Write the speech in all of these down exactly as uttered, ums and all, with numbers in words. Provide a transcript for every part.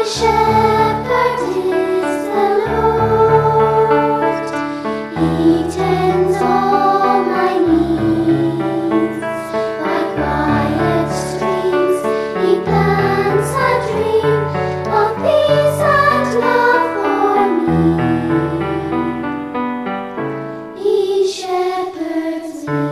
shepherd is the Lord. He tends all my needs. By quiet streams He plants a dream of peace and love for me. He shepherds me.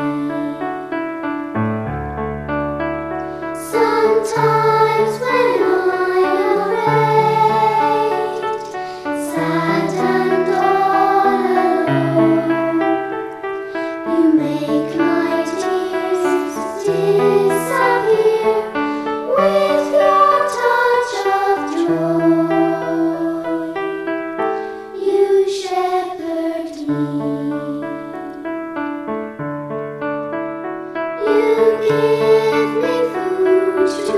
Sometimes when I'm afraid, sad and all alone, You make my tears disappear with Your touch of joy. You shepherd me. You give me food to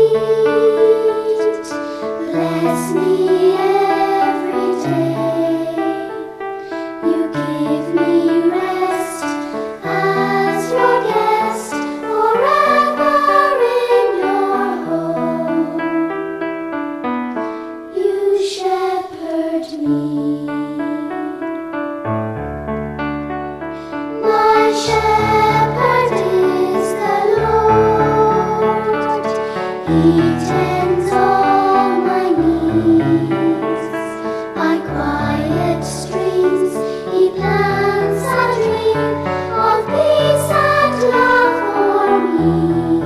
eat, bless me every day. You give me rest as Your guest, forever in Your home. You shepherd me. My shepherd is the Lord. He tends all my needs. By quiet streams He plants a dream of peace and love for me.